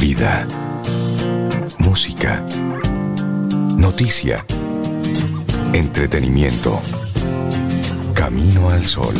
Vida, música, noticia, entretenimiento. Camino al Sol.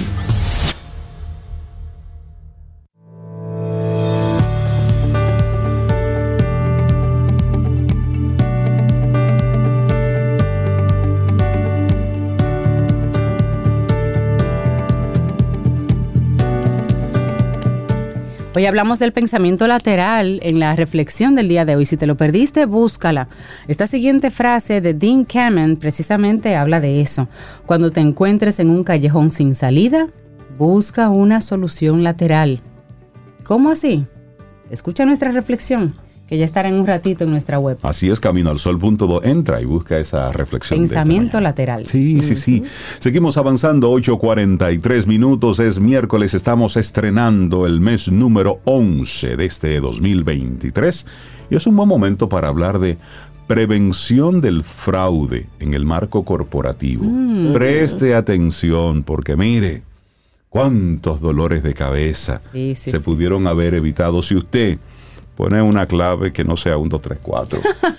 Hoy hablamos del pensamiento lateral en la reflexión del día de hoy. Si te lo perdiste, búscala. Esta siguiente frase de Dean Kamen precisamente habla de eso. Cuando te encuentres en un callejón sin salida, busca una solución lateral. ¿Cómo así? Escucha nuestra reflexión, que ya estará en un ratito en nuestra web. Así es, caminoalsol.do. Entra y busca esa reflexión. Pensamiento lateral. Sí. Seguimos avanzando, 8:43 minutos. Es miércoles, estamos estrenando el mes número 11 de este 2023. Y es un buen momento para hablar de prevención del fraude en el marco corporativo. Preste atención, porque mire, cuántos dolores de cabeza se pudieron haber evitado si usted pone una clave que no sea 1, 2, 3, 4.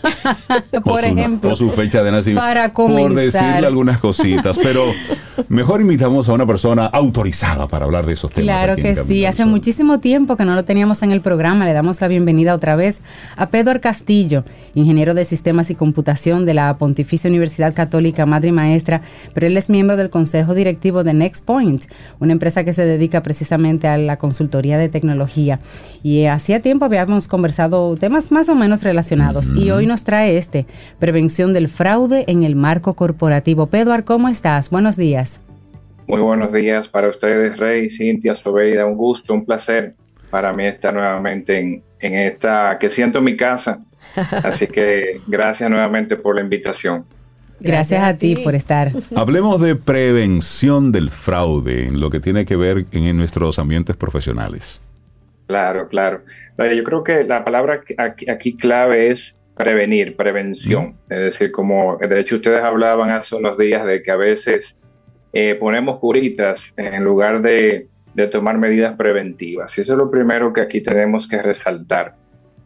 Por ejemplo. O su fecha de nacimiento. Para comenzar. Por decirle algunas cositas. Pero mejor invitamos a una persona autorizada para hablar de esos temas. Claro que sí. Hace muchísimo tiempo que no lo teníamos en el programa. Le damos la bienvenida otra vez a Pedro Castillo, ingeniero de Sistemas y Computación de la Pontificia Universidad Católica, Madre y Maestra, pero él es miembro del Consejo Directivo de NextPoint, una empresa que se dedica precisamente a la consultoría de tecnología. Y hacía tiempo habíamos conversado temas más o menos relacionados y hoy nos trae prevención del fraude en el marco corporativo. Pedro, ¿cómo estás? Buenos días. Muy buenos días para ustedes, Rey, Cintia, Sobeida. Un gusto, un placer para mí estar nuevamente en esta que siento mi casa. Así que gracias nuevamente por la invitación. Gracias a ti por estar. Hablemos de prevención del fraude en lo que tiene que ver en nuestros ambientes profesionales. Claro. Yo creo que la palabra aquí clave es prevenir, prevención. Es decir, como de hecho ustedes hablaban hace unos días de que a veces ponemos curitas en lugar de tomar medidas preventivas. Y eso es lo primero que aquí tenemos que resaltar.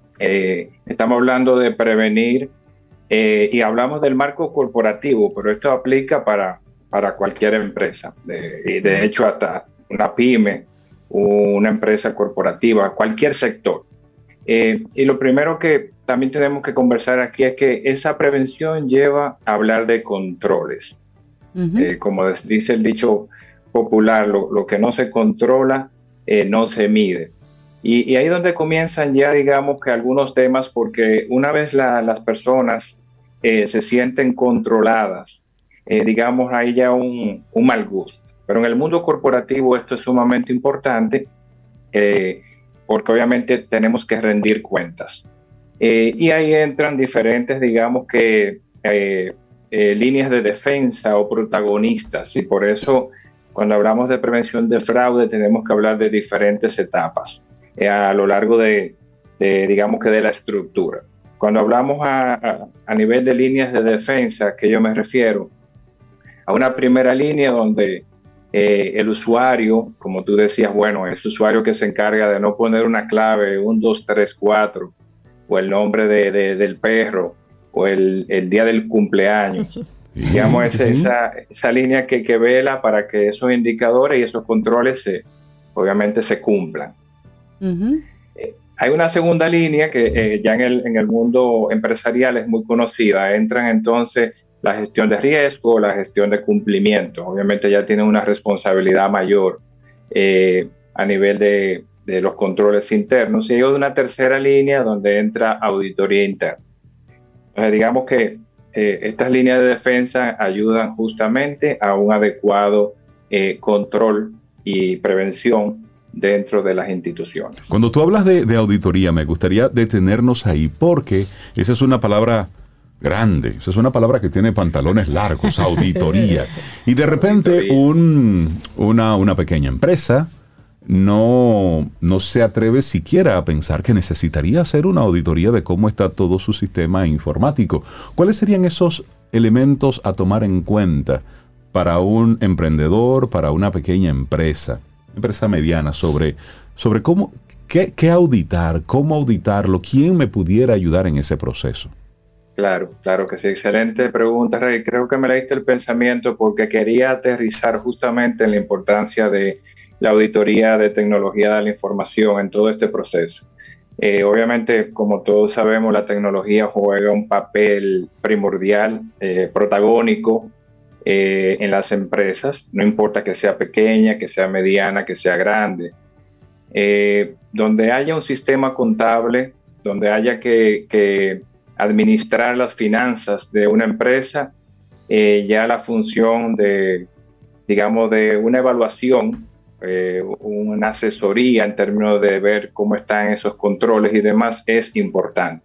Estamos hablando de prevenir y hablamos del marco corporativo, pero esto aplica para cualquier empresa. Y de hecho hasta una pyme, una empresa corporativa, cualquier sector. Y lo primero que también tenemos que conversar aquí es que esa prevención lleva a hablar de controles. Como dice el dicho popular, lo que no se controla no se mide. Y ahí es donde comienzan ya, digamos, que algunos temas, porque una vez las personas se sienten controladas, digamos, hay ya un mal gusto. Pero en el mundo corporativo esto es sumamente importante porque obviamente tenemos que rendir cuentas. Y ahí entran diferentes, digamos que, líneas de defensa o protagonistas. Y por eso, cuando hablamos de prevención de fraude, tenemos que hablar de diferentes etapas a lo largo digamos que de la estructura. Cuando hablamos a nivel de líneas de defensa, que yo me refiero a una primera línea donde el usuario, como tú decías, bueno, es el usuario que se encarga de no poner una clave 1, 2, 3, 4 o el nombre del perro o el día del cumpleaños. Digamos, esa línea que vela para que esos indicadores y esos controles obviamente se cumplan. Hay una segunda línea que ya en el mundo empresarial es muy conocida. Entran entonces la gestión de riesgo, la gestión de cumplimiento. Obviamente ya tienen una responsabilidad mayor a nivel de los controles internos. Y hay una tercera línea donde entra auditoría interna. Entonces, digamos que estas líneas de defensa ayudan justamente a un adecuado control y prevención dentro de las instituciones. Cuando tú hablas de auditoría, me gustaría detenernos ahí, porque esa es una palabra grande, esa es una palabra que tiene pantalones largos, auditoría. Y de repente una pequeña empresa no se atreve siquiera a pensar que necesitaría hacer una auditoría de cómo está todo su sistema informático. ¿Cuáles serían esos elementos a tomar en cuenta para un emprendedor, para una pequeña empresa mediana, sobre ¿Qué auditar? ¿Cómo auditarlo? ¿Quién me pudiera ayudar en ese proceso? Claro, claro que sí. Excelente pregunta, Rey. Creo que me leíste el pensamiento porque quería aterrizar justamente en la importancia de la auditoría de tecnología de la información en todo este proceso. Obviamente, como todos sabemos, la tecnología juega un papel primordial, protagónico en las empresas, no importa que sea pequeña, que sea mediana, que sea grande. Donde haya un sistema contable, donde haya que administrar las finanzas de una empresa, ya la función de, digamos, de una evaluación, una asesoría en términos de ver cómo están esos controles y demás es importante.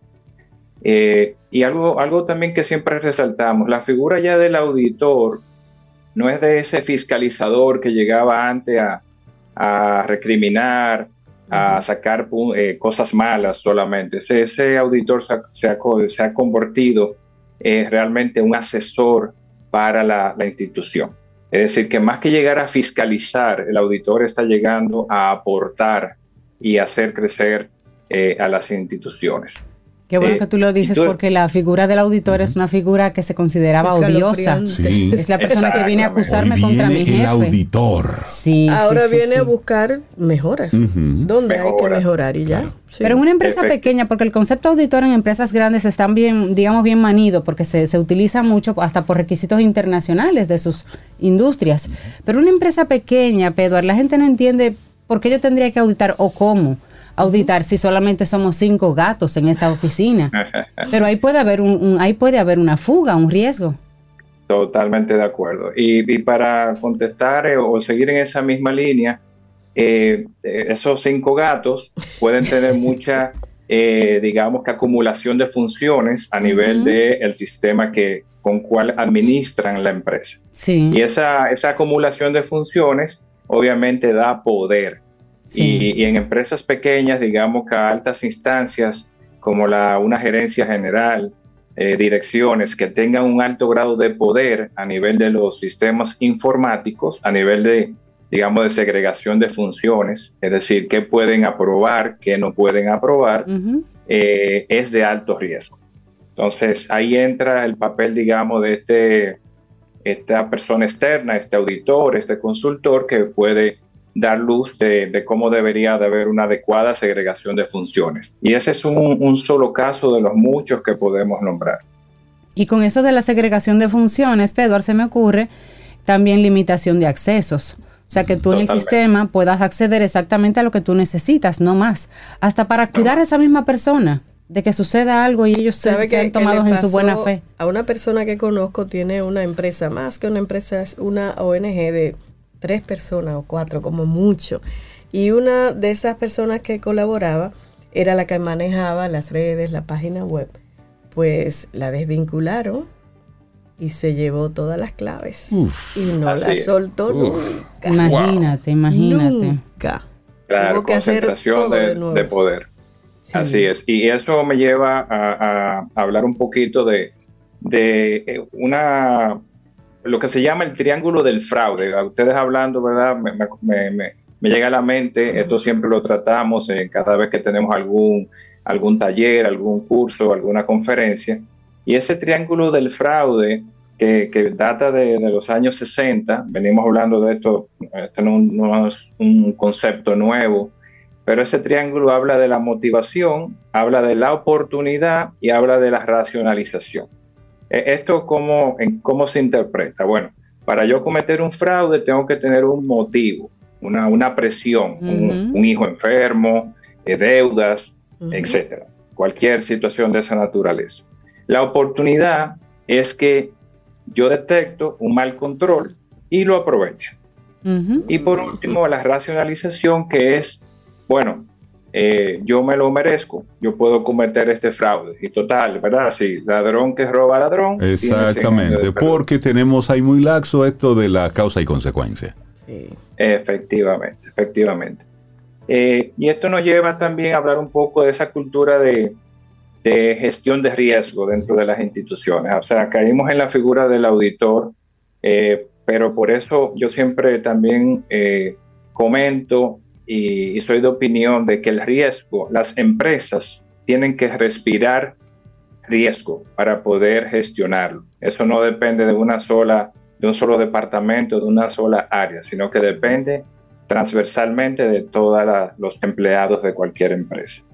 Y algo también que siempre resaltamos, la figura ya del auditor no es de ese fiscalizador que llegaba antes a recriminar, a sacar cosas malas solamente. Ese auditor se ha convertido realmente un asesor para la institución. Es decir, que más que llegar a fiscalizar, el auditor está llegando a aportar y hacer crecer a las instituciones. Qué bueno que tú lo dices, porque la figura del auditor es una figura que se consideraba odiosa. Sí. Es la persona que viene a acusarme contra mi jefe. El auditor. Sí, ahora sí, viene sí. a buscar mejoras. ¿Dónde hay que mejorar? Y ya. Claro. Sí. Pero en una empresa pequeña, porque el concepto auditor en empresas grandes están bien, digamos, bien manido, porque se utiliza mucho hasta por requisitos internacionales de sus industrias. Pero una empresa pequeña, Pedro, la gente no entiende por qué yo tendría que auditar o cómo auditar si solamente somos 5 gatos en esta oficina. Pero ahí puede haber ahí puede haber una fuga, un riesgo. Totalmente de acuerdo. Y para contestar o seguir en esa misma línea, esos 5 gatos pueden tener mucha, digamos que acumulación de funciones a nivel del sistema con cual administran la empresa. Sí. Y esa acumulación de funciones obviamente da poder. Sí. Y en empresas pequeñas, digamos que a altas instancias como una gerencia general, direcciones que tengan un alto grado de poder a nivel de los sistemas informáticos, a nivel de, digamos, de segregación de funciones, es decir, qué pueden aprobar, qué no pueden aprobar, es de alto riesgo. Entonces, ahí entra el papel, digamos, de esta persona externa, este auditor, este consultor que puede dar luz de cómo debería de haber una adecuada segregación de funciones. Y ese es un solo caso de los muchos que podemos nombrar. Y con eso de la segregación de funciones, Pedro, se me ocurre también limitación de accesos. O sea, que tú en el sistema puedas acceder exactamente a lo que tú necesitas, no más. Hasta para cuidar a esa misma persona, de que suceda algo y ellos sean tomados en su buena fe. A una persona que conozco tiene una empresa, más que una empresa, es una ONG de 3 personas o 4 como mucho, y una de esas personas que colaboraba era la que manejaba las redes, la página web. Pues la desvincularon y se llevó todas las claves. Y no la soltó nunca. Imagínate. Nunca. Claro, concentración de poder. Sí. Así es. Y eso me lleva a hablar un poquito de lo que se llama el triángulo del fraude. A ustedes hablando, ¿verdad? Me llega a la mente, esto siempre lo tratamos cada vez que tenemos algún taller, algún curso, alguna conferencia. Y ese triángulo del fraude que data de los años 60, venimos hablando de esto no es un concepto nuevo, pero ese triángulo habla de la motivación, habla de la oportunidad y habla de la racionalización. ¿Esto cómo se interpreta? Bueno, para yo cometer un fraude tengo que tener un motivo, una presión, un hijo enfermo, deudas, etcétera. Cualquier situación de esa naturaleza. La oportunidad es que yo detecto un mal control y lo aprovecho. Y por último, la racionalización, que es, bueno, yo me lo merezco, yo puedo cometer este fraude. Y total, ¿verdad? Sí, ladrón que roba ladrón. Exactamente, porque tenemos ahí muy laxo esto de la causa y consecuencia. Sí. Efectivamente. Y esto nos lleva también a hablar un poco de esa cultura de gestión de riesgo dentro de las instituciones. O sea, caímos en la figura del auditor, pero por eso yo siempre también comento y soy de opinión de que el riesgo, las empresas tienen que respirar riesgo para poder gestionarlo. Eso no depende de un solo departamento, de una sola área, sino que depende transversalmente de todos los empleados de cualquier empresa.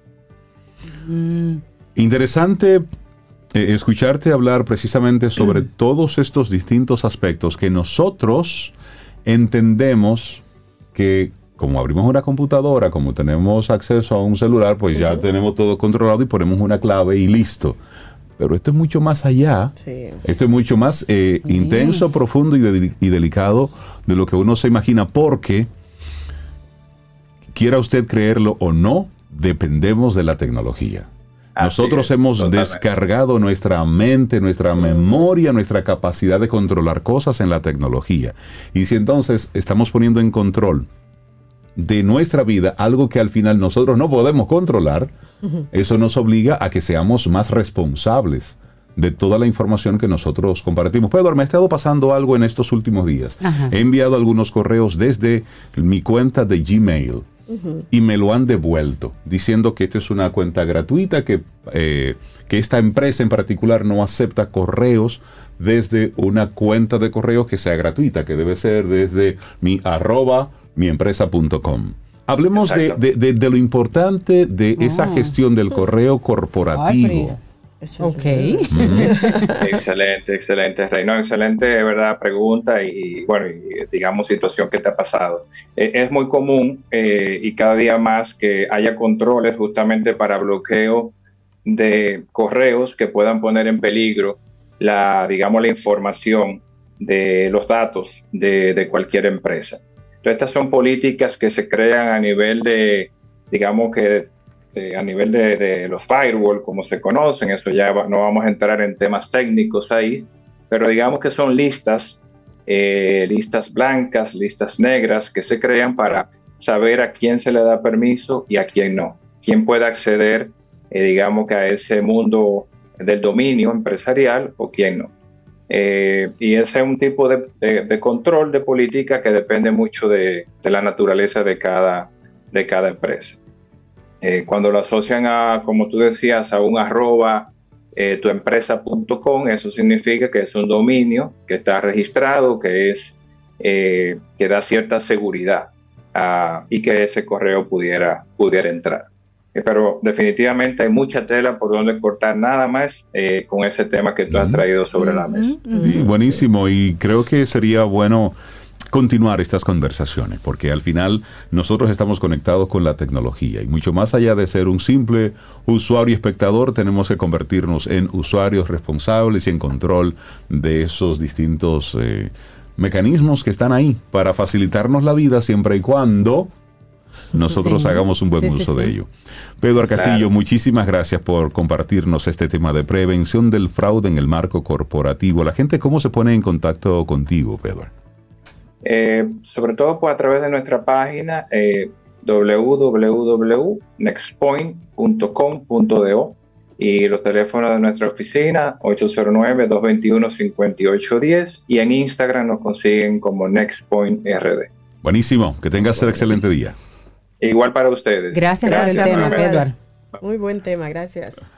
Interesante escucharte hablar precisamente sobre todos estos distintos aspectos que nosotros entendemos que, como abrimos una computadora, como tenemos acceso a un celular, pues ya tenemos todo controlado y ponemos una clave y listo. Pero esto es mucho más allá. Sí. Esto es mucho más intenso, profundo y delicado de lo que uno se imagina, porque, quiera usted creerlo o no, dependemos de la tecnología. Nosotros hemos descargado nuestra mente, nuestra memoria, nuestra capacidad de controlar cosas en la tecnología. Y si entonces estamos poniendo en control de nuestra vida algo que al final nosotros no podemos controlar, eso nos obliga a que seamos más responsables de toda la información que nosotros compartimos. Pedro, me ha estado pasando algo en estos últimos días. He enviado algunos correos desde mi cuenta de Gmail y me lo han devuelto, diciendo que esto es una cuenta gratuita, que esta empresa en particular no acepta correos desde una cuenta de correos que sea gratuita, que debe ser desde miempresa.com. Hablemos de lo importante de esa gestión del correo corporativo. Ok. Excelente, Rey. No, excelente, verdad, pregunta y digamos, situación que te ha pasado. Es muy común y cada día más que haya controles justamente para bloqueo de correos que puedan poner en peligro la información de los datos de cualquier empresa. Entonces, estas son políticas que se crean a nivel de los firewall, como se conocen. Eso ya no vamos a entrar en temas técnicos ahí, pero digamos que son listas blancas, listas negras que se crean para saber a quién se le da permiso y a quién no, quién puede acceder, que a ese mundo del dominio empresarial o quién no. Y ese es un tipo de control de política que depende mucho de la naturaleza de cada empresa. Cuando lo asocian como tú decías, a un @ tuempresa.com, eso significa que es un dominio que está registrado, que da cierta seguridad y que ese correo pudiera entrar. Pero definitivamente hay mucha tela por donde cortar, nada más con ese tema que tú has traído sobre la mesa. Sí, buenísimo, y creo que sería bueno continuar estas conversaciones, porque al final nosotros estamos conectados con la tecnología y mucho más allá de ser un simple usuario y espectador, tenemos que convertirnos en usuarios responsables y en control de esos distintos mecanismos que están ahí para facilitarnos la vida siempre y cuando nosotros hagamos un buen uso de ello. Pedro Castillo, muchísimas gracias por compartirnos este tema de prevención del fraude en el marco corporativo. La gente, ¿cómo se pone en contacto contigo, Pedro? Sobre todo a través de nuestra página www.nextpoint.com.do y los teléfonos de nuestra oficina 809-221-5810 y en Instagram nos consiguen como NextPointRD. Buenísimo, que tengas un excelente día. Igual para ustedes. Gracias por el tema, Edward. Muy buen tema, gracias.